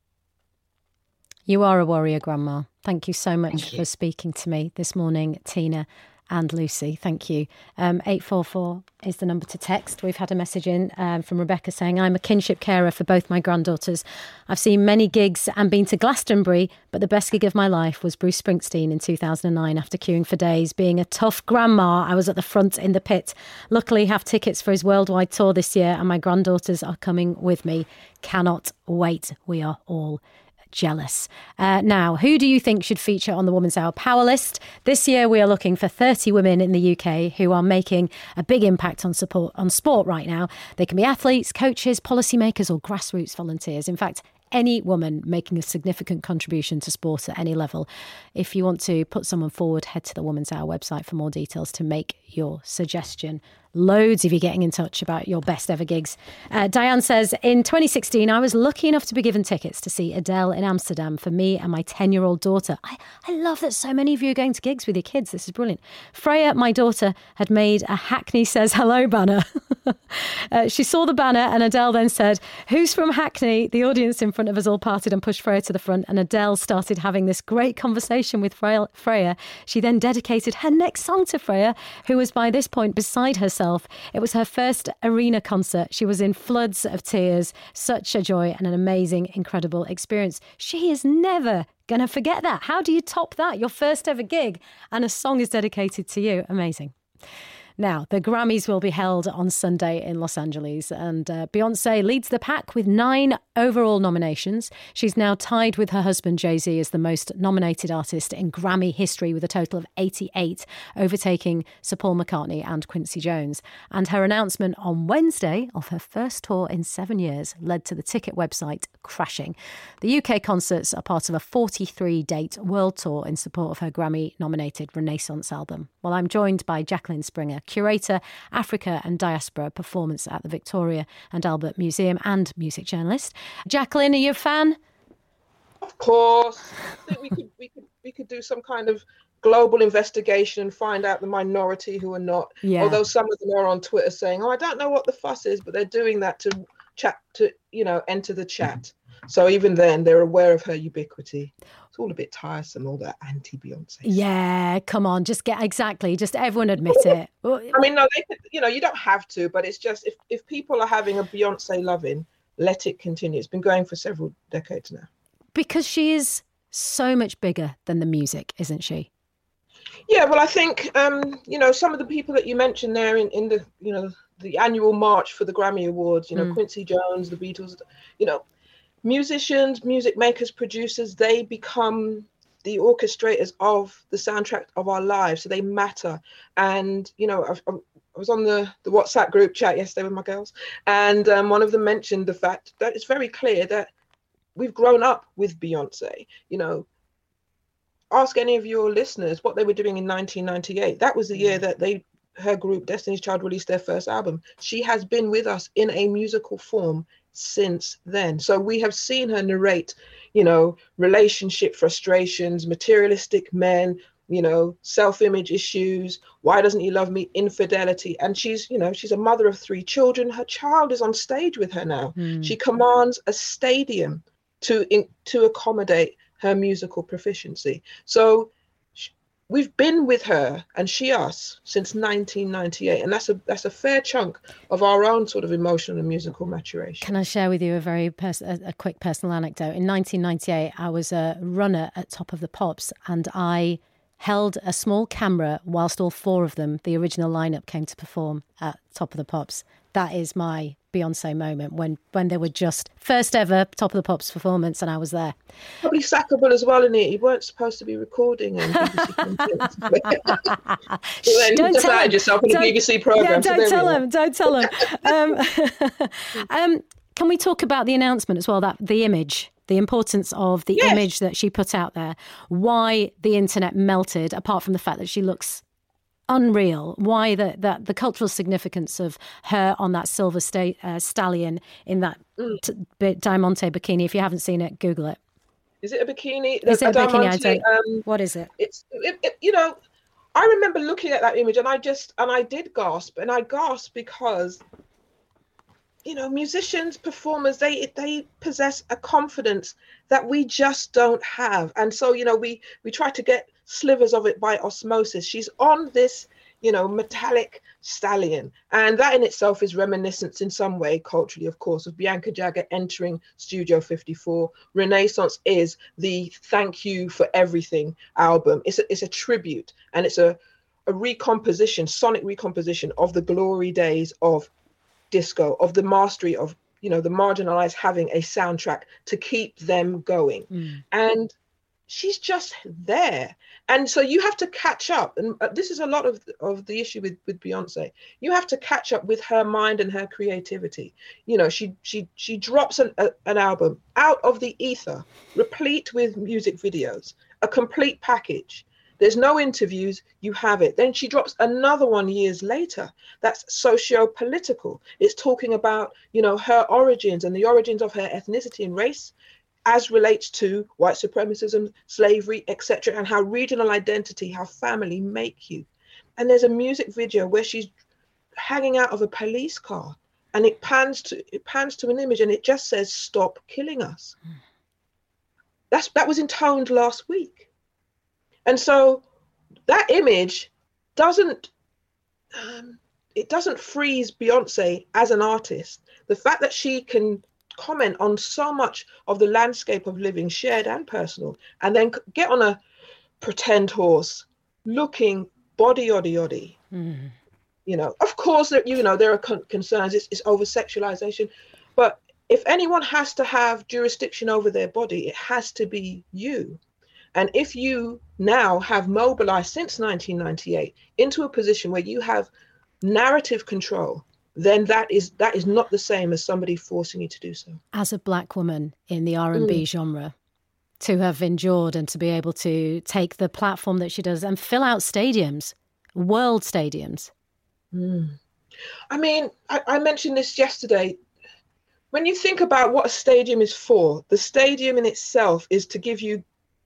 You are a warrior, Grandma. Thank you so much for speaking to me this morning, Tina and Lucy. Thank you. Um, eight four four is the number to text. We've had a message in um, from Rebecca saying, I'm a kinship carer for both my granddaughters. I've seen many gigs and been to Glastonbury, but the best gig of my life was Bruce Springsteen in two thousand nine. After queuing for days, being a tough grandma, I was at the front in the pit. Luckily, have tickets for his worldwide tour this year, and my granddaughters are coming with me. Cannot wait. We are all jealous. Uh, now, who do you think should feature on the Woman's Hour Power List? This year we are looking for thirty women in the U K who are making a big impact on support on sport right now. They can be athletes, coaches, policymakers or grassroots volunteers. In fact, any woman making a significant contribution to sport at any level. If you want to put someone forward, head to the Woman's Hour website for more details to make your suggestion. Loads of you getting in touch about your best ever gigs. Uh, Diane says, in twenty sixteen, I was lucky enough to be given tickets to see Adele in Amsterdam for me and my ten-year-old daughter. I, I love that so many of you are going to gigs with your kids. This is brilliant. Freya, my daughter, had made a Hackney Says Hello banner. uh, she saw the banner and Adele then said, who's from Hackney? The audience in front of us all parted and pushed Freya to the front, and Adele started having this great conversation with Freya. She then dedicated her next song to Freya, who was by this point beside herself. It was her first arena concert. She was in floods of tears. Such a joy and an amazing, incredible experience. She is never going to forget that. How do you top that? Your first ever gig and a song is dedicated to you. Amazing. Now, the Grammys will be held on Sunday in Los Angeles, and uh, Beyoncé leads the pack with nine overall nominations. She's now tied with her husband Jay-Z as the most nominated artist in Grammy history with a total of eighty-eight, overtaking Sir Paul McCartney and Quincy Jones. And her announcement on Wednesday of her first tour in seven years led to the ticket website crashing. The U K concerts are part of a forty-three date world tour in support of her Grammy-nominated Renaissance album. Well, I'm joined by Jacqueline Springer, curator, Africa and Diaspora Performance at the Victoria and Albert Museum and music journalist. Jacqueline, are you a fan? Of course. I think we could we could we could do some kind of global investigation and find out the minority who are not. Yeah. Although some of them are on Twitter saying, "Oh, I don't know what the fuss is," but they're doing that to chat to you know enter the chat. So even then, they're aware of her ubiquity. It's all a bit tiresome, all that anti-Beyonce. Yeah, come on, just get exactly, just everyone admit it. I mean, no, they could, you know, you don't have to, but it's just if, if people are having a Beyonce loving, let it continue. It's been going for several decades now. Because she is so much bigger than the music, isn't she? Yeah, well, I think, um, you know, some of the people that you mentioned there in, in the, you know, the annual march for the Grammy Awards, you know, mm. Quincy Jones, the Beatles, you know, musicians, music makers, producers, they become the orchestrators of the soundtrack of our lives. So they matter. And, you know, I, I was on the, the WhatsApp group chat yesterday with my girls, and um, one of them mentioned the fact that it's very clear that we've grown up with Beyonce. You know, ask any of your listeners what they were doing in nineteen ninety-eight. That was the year that they, her group, Destiny's Child, released their first album. She has been with us in a musical form since then. So we have seen her narrate, you know, relationship frustrations, materialistic men, you know, self-image issues. Why doesn't he love me? Infidelity. And she's, you know, she's a mother of three children. Her child is on stage with her now. Mm. She commands a stadium to in, to accommodate her musical proficiency. So sh- we've been with her, and she us, since nineteen ninety-eight, and that's a that's a fair chunk of our own sort of emotional and musical maturation. Can I share with you a very pers- a, a quick personal anecdote? In nineteen ninety-eight, I was a runner at Top of the Pops, and I held a small camera whilst all four of them, the original lineup, came to perform at Top of the Pops. That is my Beyonce moment, when when they were just first ever Top of the Pops performance, and I was there. Probably sackable as well, in it. You weren't supposed to be recording and B B C content. Then don't you tell him. yourself in a B B C programme. Yeah, don't so tell him. Don't tell him. Um, um, can we talk about the announcement as well? That the image. The importance of the yes. image that she put out there, why the internet melted, apart from the fact that she looks unreal, why the, that the cultural significance of her on that silver sta- uh, stallion in that mm. t- Diamante bikini. If you haven't seen it, Google it. Is it a bikini? Is it a, a bikini? Diamante, I don't, um, what is it? It's, it, it, you know, I remember looking at that image and I just, and I did gasp, and I gasped because, you know, musicians, performers, they they possess a confidence that we just don't have. And so, you know, we we try to get slivers of it by osmosis. She's on this, you know, metallic stallion. And that in itself is reminiscent in some way, culturally, of course, of Bianca Jagger entering Studio fifty-four. Renaissance is the Thank You for Everything album. It's a, it's a tribute, and it's a, a recomposition, sonic recomposition of the glory days of disco, of the mastery of, you know, the marginalized having a soundtrack to keep them going. Mm. And she's just there. And so you have to catch up. And this is a lot of, of the issue with, with Beyonce. You have to catch up with her mind and her creativity. You know, she she she drops an, a, an album out of the ether, replete with music videos, a complete package. There's no interviews, you have it. Then she drops another one years later. That's socio-political. It's talking about, you know, her origins and the origins of her ethnicity and race as relates to white supremacism, slavery, et cetera, and how regional identity, how family make you. And there's a music video where she's hanging out of a police car, and it pans to it pans to an image, and it just says, "Stop killing us." Mm. That's that was intoned last week. And so that image doesn't, um, it doesn't freeze Beyonce as an artist. The fact that she can comment on so much of the landscape of living, shared and personal, and then get on a pretend horse, looking body oddy oddy. Mm. You know, of course, that you know there are con- concerns. It's, it's over sexualization, but if anyone has to have jurisdiction over their body, it has to be you. And if you now have mobilized since nineteen ninety-eight into a position where you have narrative control, then that is that is not the same as somebody forcing you to do so. As a black woman in the R and B mm. genre, to have endured and to be able to take the platform that she does and fill out stadiums, world stadiums. Mm. I mean, I, I mentioned this yesterday. When you think about what a stadium is for, the stadium in itself is to give you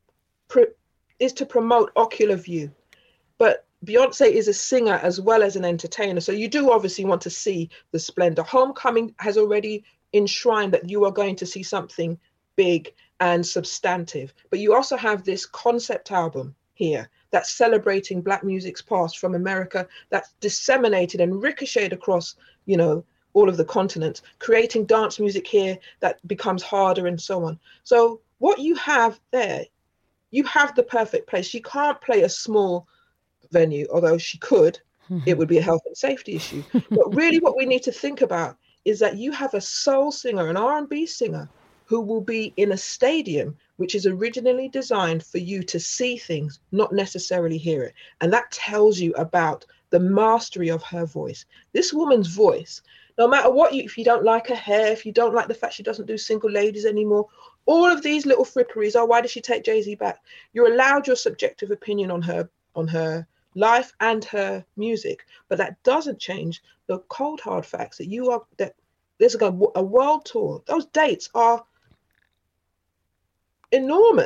is to promote ocular view, but Beyonce is a singer as well as an entertainer, so you do obviously want to see the splendor. Homecoming has already enshrined that you are going to see something big and substantive, but you also have this concept album here that's celebrating Black music's past from America, that's disseminated and ricocheted across, you know, all of the continents, creating dance music here that becomes harder and so on. So what you have there, you have the perfect place. She can't play a small venue, although she could. Mm-hmm. It would be a health and safety issue. But really what we need to think about is that you have a soul singer, an R and B singer, who will be in a stadium which is originally designed for you to see things, not necessarily hear it. And that tells you about the mastery of her voice. This woman's voice, no matter what you, if you don't like her hair, if you don't like the fact she doesn't do single ladies anymore, all of these little fripperies, oh, why did she take Jay-Z back? You're allowed your subjective opinion on her, on her life and her music, but that doesn't change the cold hard facts that you are, that there's a, a world tour. Those dates are enormous.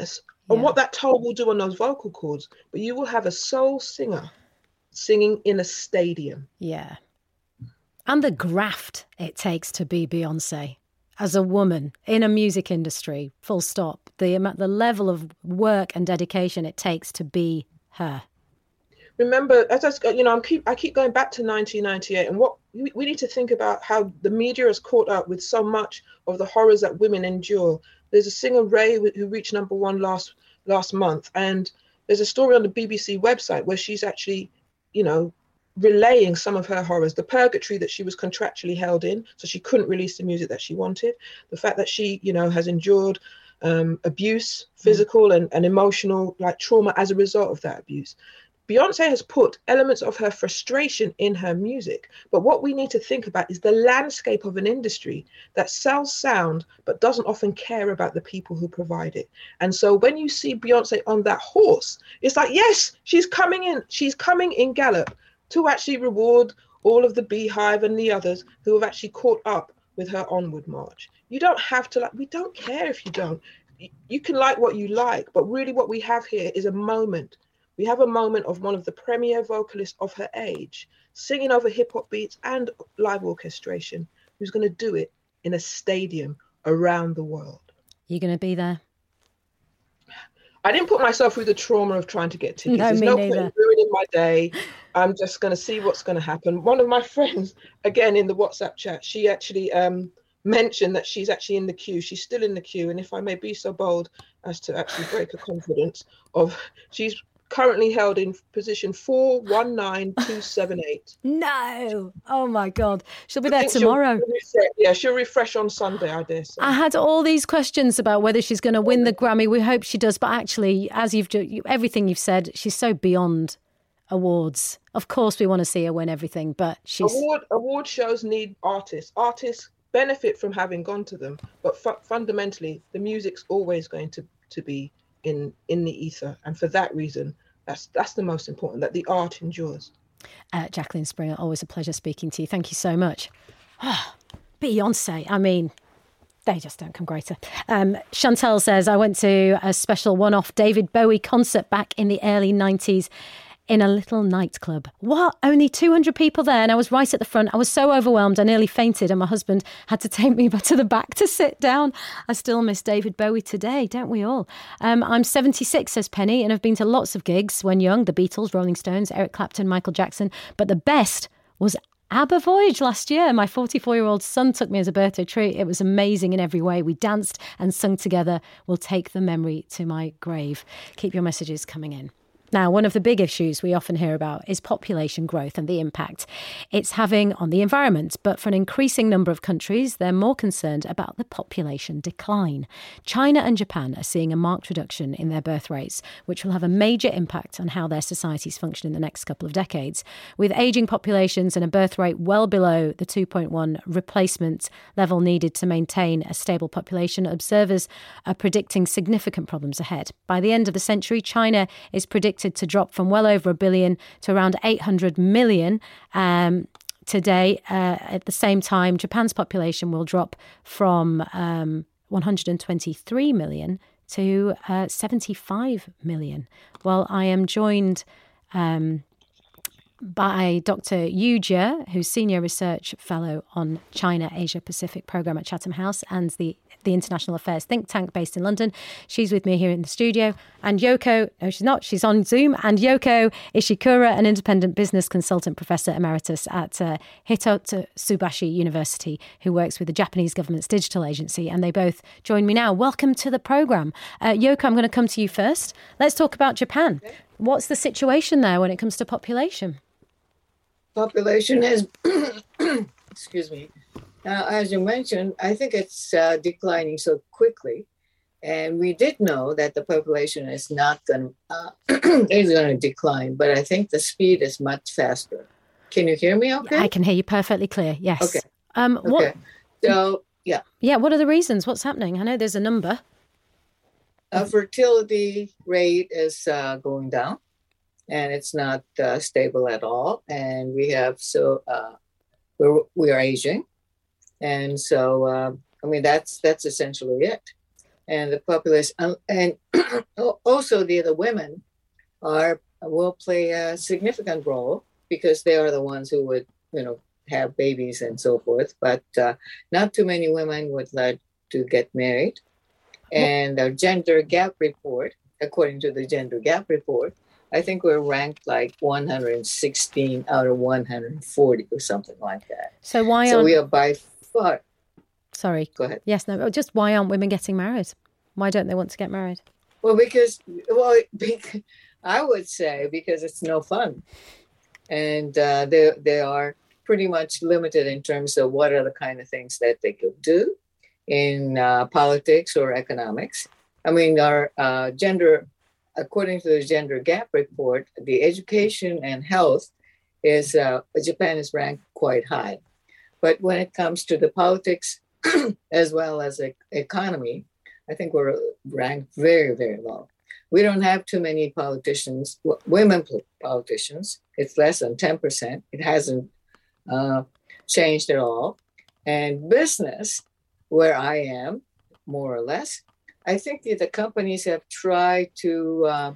and Yeah. what that toll will do on those vocal cords. But you will have a soul singer singing in a stadium. Yeah. And the graft it takes to be Beyonce as a woman in a music industry, full stop. The amount, the level of work and dedication it takes to be her. Remember, as I, you know, I'm keep I keep going back to nineteen ninety-eight, and what we, we need to think about how the media has caught up with so much of the horrors that women endure. There's a singer, Ray, who reached number one last last month, and there's a story on the B B C website where she's actually, you know, relaying some of her horrors, the purgatory that she was contractually held in, so she couldn't release the music that she wanted, the fact that she, you know, has endured um, abuse, physical and, and emotional, like trauma as a result of that abuse. Beyonce has put elements of her frustration in her music, but what we need to think about is the landscape of an industry that sells sound but doesn't often care about the people who provide it. And so when you see Beyonce on that horse, it's like, yes, she's coming in, she's coming in gallop to actually reward all of the Beehive and the others who have actually caught up with her onward march. You don't have to like, we don't care if you don't. You can like what you like, but really what we have here is a moment. We have a moment of one of the premier vocalists of her age, singing over hip hop beats and live orchestration, who's going to do it in a stadium around the world. You're going to be there? I didn't put myself through the trauma of trying to get tickets. No, There's me no neither. point in ruining my day. I'm just going to see what's going to happen. One of my friends, again, in the WhatsApp chat, she actually um, mentioned that she's actually in the queue. She's still in the queue. And if I may be so bold as to actually break her confidence of, she's currently held in position four one nine two seven eight. No. Oh, my God. She'll be I there think she'll tomorrow. refresh- yeah, she'll refresh on Sunday, I dare say. I had all these questions about whether she's going to win the Grammy. We hope she does. But actually, as you've ju- everything you've said, she's so beyond awards. Of course, we want to see her win everything, but she's... Award, award shows need artists. Artists benefit from having gone to them. But fu- fundamentally, the music's always going to, to be in in the ether, and for that reason that's that's the most important, that the art endures. uh, Jacqueline Springer, always a pleasure speaking to you. Thank you so much. Oh, Beyonce, I mean, they just don't come greater. um, Chantel says, I went to a special one-off David Bowie concert back in the early nineties in a little nightclub. What? Only two hundred people there, and I was right at the front. I was so overwhelmed I nearly fainted, and my husband had to take me back to the back to sit down. I still miss David Bowie today, don't we all? Um, I'm seventy-six, says Penny, and I've been to lots of gigs when young, the Beatles, Rolling Stones, Eric Clapton, Michael Jackson, but the best was ABBA Voyage last year. My forty-four-year-old son took me as a birthday treat. It was amazing in every way. We danced and sung together. We'll take the memory to my grave. Keep your messages coming in. Now, one of the big issues we often hear about is population growth and the impact it's having on the environment. But for an increasing number of countries, they're more concerned about the population decline. China and Japan are seeing a marked reduction in their birth rates, which will have a major impact on how their societies function in the next couple of decades. With ageing populations and a birth rate well below the two point one replacement level needed to maintain a stable population, observers are predicting significant problems ahead. By the end of the century, China is predicted to drop from well over a billion to around eight hundred million um, today. Uh, at the same time, Japan's population will drop from um, one hundred twenty-three million to uh, seventy-five million. Well, I am joined um, by Doctor Yu Jie, who's Senior Research Fellow on China Asia Pacific Programme at Chatham House and the, the International Affairs think tank based in London. She's with me here in the studio. And Yoko, no, she's not, she's on Zoom. And Yoko Ishikura, an independent business consultant professor emeritus at uh, Hitotsubashi University, who works with the Japanese government's digital agency. And they both join me now. Welcome to the programme. Uh, Yoko, I'm going to come to you first. Let's talk about Japan. Okay. What's the situation there when it comes to population? Population is, excuse me, uh, as you mentioned, I think it's uh, declining so quickly. And we did know that the population is not going uh, is going to decline, but I think the speed is much faster. Can you hear me okay? I can hear you perfectly clear, yes. Okay. Um, what, okay. So, yeah. Yeah, what are the reasons? What's happening? I know there's a number. Uh, fertility rate is uh, going down. And it's not uh, stable at all. And we have, so uh, we're, we are aging. And so, uh, I mean, that's that's essentially it. and the populace, and also the the women are will play a significant role because they are the ones who would, you know, have babies and so forth. But uh, not too many women would like to get married. And our gender gap report, according to the gender gap report, I think we're ranked like one hundred sixteen out of one hundred forty or something like that. So why so aren't... we are by far... Sorry. Go ahead. Yes, no, just why aren't women getting married? Why don't they want to get married? Well, because, well, because, I would say because it's no fun. And uh, they, they are pretty much limited in terms of what are the kind of things that they could do in uh, politics or economics. I mean, our uh, gender, according to the gender gap report, the education and health is, uh, Japan is ranked quite high. But when it comes to the politics as well as the economy, I think we're ranked very, very low. We don't have too many politicians, women politicians. It's less than ten percent. It hasn't uh, changed at all. And business, where I am, more or less, I think that the companies have tried to uh,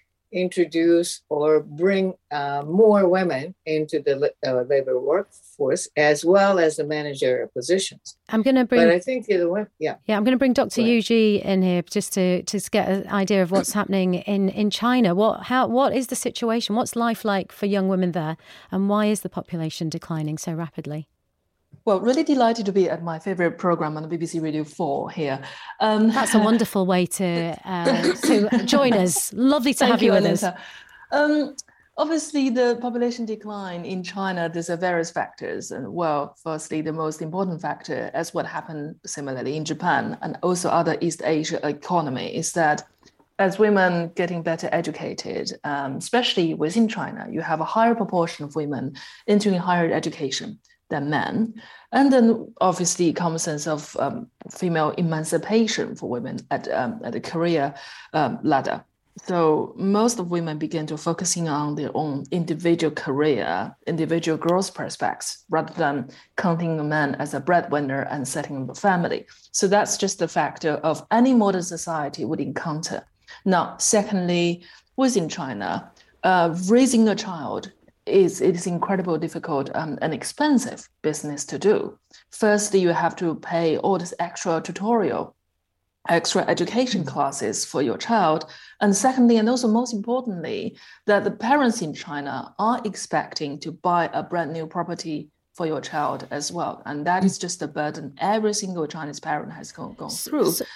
introduce or bring uh, more women into the uh, labor workforce as well as the managerial positions. I'm going to bring. But I think the other way, yeah, yeah, I'm going to bring Doctor Yuji in here just to just get an idea of what's happening in, in China. What how what is the situation? What's life like for young women there, and why is the population declining so rapidly? Well, really delighted to be at my favorite program on the B B C Radio four here. Um, That's a wonderful way to uh, to join us. Lovely to have you, you with us. Um, obviously, the population decline in China, there's a various factors. And well, firstly, the most important factor, as what happened similarly in Japan and also other East Asia economy, is that as women getting better educated, um, especially within China, you have a higher proportion of women entering higher education than men. And then obviously common sense of um, female emancipation for women at, um, at the career um, ladder. So most of women begin to focusing on their own individual career, individual growth prospects, rather than counting a man as a breadwinner and setting up a family. So that's just a factor of any modern society would encounter. Now, secondly, within China, uh, raising a child is it is incredibly difficult um, and expensive business to do. Firstly, you have to pay all this extra tutorial, extra education classes for your child. And secondly, and also most importantly, that the parents in China are expecting to buy a brand new property for your child as well. And that is just a burden every single Chinese parent has gone, gone through. So,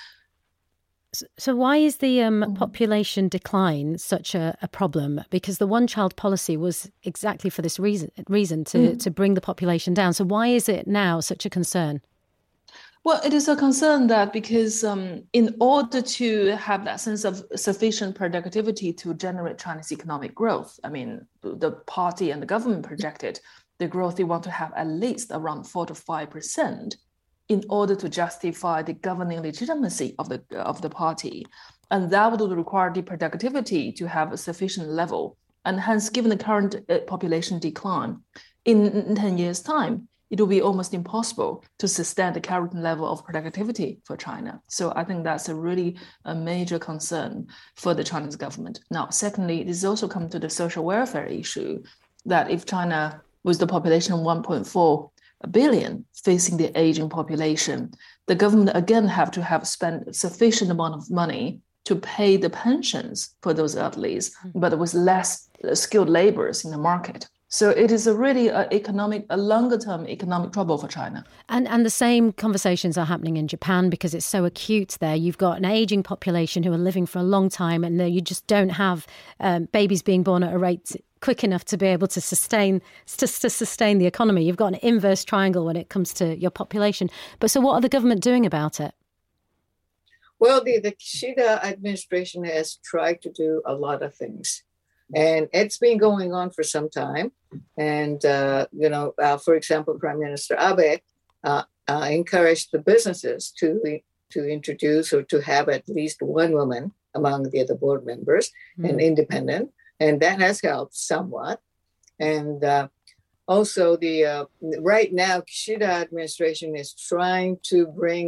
So why is the um, population decline such a, a problem? Because the one-child policy was exactly for this reason, reason to, mm. to bring the population down. So why is it now such a concern? Well, it is a concern that because um, in order to have that sense of sufficient productivity to generate Chinese economic growth, I mean, the party and the government projected the growth they want to have at least around four to five percent. In order to justify the governing legitimacy of the of the party. And that would require the productivity to have a sufficient level. And hence, given the current population decline, in ten years' time, it will be almost impossible to sustain the current level of productivity for China. So I think that's a really a major concern for the Chinese government. Now, secondly, this also comes to the social welfare issue, that if China, with the population of one point four billion facing the aging population, the government again have to have spent sufficient amount of money to pay the pensions for those elderlies, but with less skilled laborers in the market. So it is a really a economic, a longer term economic trouble for China. And and the same conversations are happening in Japan because it's so acute there. You've got an aging population who are living for a long time, and you just don't have um, babies being born at a rate quick enough to be able to sustain to, to sustain the economy. You've got an inverse triangle when it comes to your population. But so what are the government doing about it? Well, the, the Kishida administration has tried to do a lot of things. And it's been going on for some time. And, uh, you know, uh, for example, Prime Minister Abe uh, uh, encouraged the businesses to, to introduce or to have at least one woman among the other board members mm. and independent. And that has helped somewhat. And uh, also the uh, right now, Kishida administration is trying to bring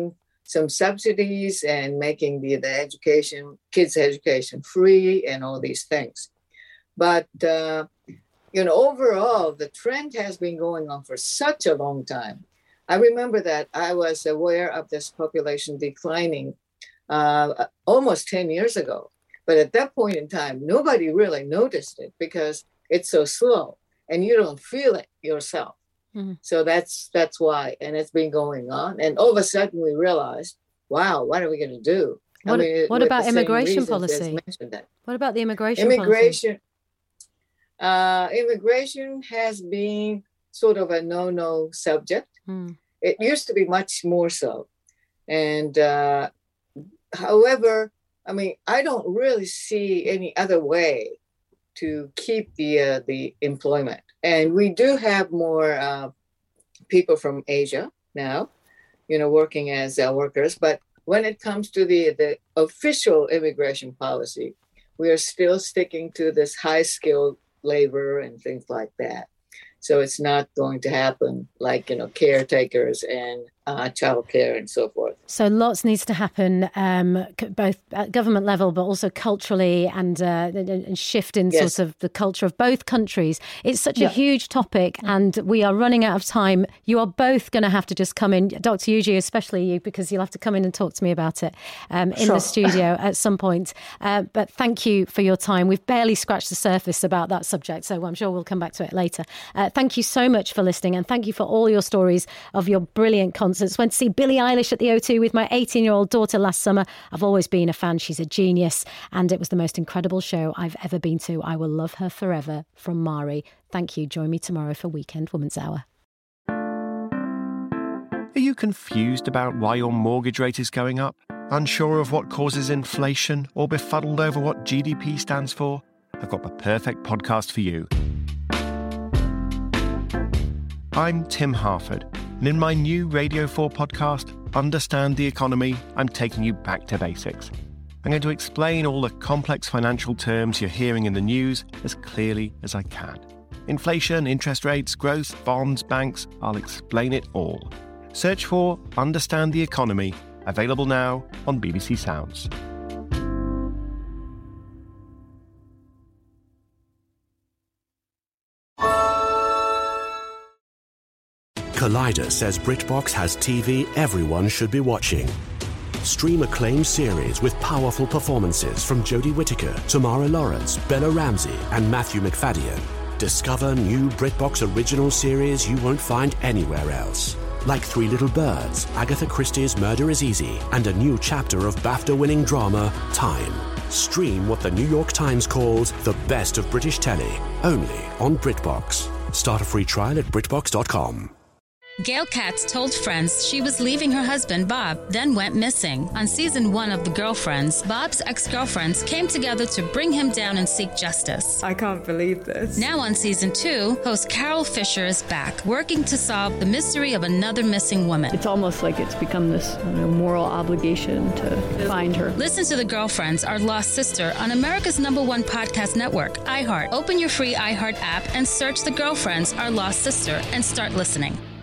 some subsidies and making the, the education, kids' education free and all these things. But, uh, you know, overall, the trend has been going on for such a long time. I remember that I was aware of this population declining uh, almost ten years ago. But at that point in time, nobody really noticed it because it's so slow and you don't feel it yourself. Mm-hmm. So that's that's why. And it's been going on. And all of a sudden we realized, wow, what are we going to do? What, I mean, what about immigration policy? What about the immigration immigration, policy? Uh, immigration has been sort of a no-no subject. Mm. It used to be much more so. And uh, however, I mean, I don't really see any other way to keep the uh, the employment. And we do have more uh, people from Asia now, you know, working as uh, workers. But when it comes to the, the official immigration policy, we are still sticking to this high-skilled labor and things like that. So it's not going to happen like, you know, caretakers and uh, childcare and so forth. So lots needs to happen, um, both at government level, but also culturally and, uh, and shift in yes. sort of the culture of both countries. It's such yeah. a huge topic and we are running out of time. You are both going to have to just come in, Doctor Yuji, especially you, because you'll have to come in and talk to me about it um, in sure. the studio at some point. Uh, but thank you for your time. We've barely scratched the surface about that subject, so I'm sure we'll come back to it later. Uh, thank you so much for listening and thank you for all your stories of your brilliant concerts. Went to see Billie Eilish at the O two with my eighteen-year-old daughter last summer. I've always been a fan. She's a genius and it was the most incredible show I've ever been to. I will love her forever. From Mari. Thank you. Join me tomorrow for Weekend Woman's Hour. Are you confused about why your mortgage rate is going up? Unsure of what causes inflation or befuddled over what G D P stands for? I've got the perfect podcast for you. I'm Tim Harford, and in my new Radio four podcast, Understand the Economy, I'm taking you back to basics. I'm going to explain all the complex financial terms you're hearing in the news as clearly as I can. Inflation, interest rates, growth, bonds, banks, I'll explain it all. Search for Understand the Economy, available now on B B C Sounds. Collider says BritBox has T V everyone should be watching. Stream acclaimed series with powerful performances from Jodie Whittaker, Tamara Lawrence, Bella Ramsey and Matthew McFadden. Discover new BritBox original series you won't find anywhere else. Like Three Little Birds, Agatha Christie's Murder is Easy, and a new chapter of BAFTA-winning drama, Time. Stream what the New York Times calls the best of British telly, only on BritBox. Start a free trial at BritBox dot com. Gail Katz told friends she was leaving her husband, Bob, then went missing. On season one of The Girlfriends, Bob's ex-girlfriends came together to bring him down and seek justice. I can't believe this. Now on season two, host Carol Fisher is back, working to solve the mystery of another missing woman. It's almost like it's become this you know, moral obligation to find her. Listen to The Girlfriends, Our Lost Sister on America's number one podcast network, iHeart. Open your free iHeart app and search The Girlfriends, Our Lost Sister and start listening.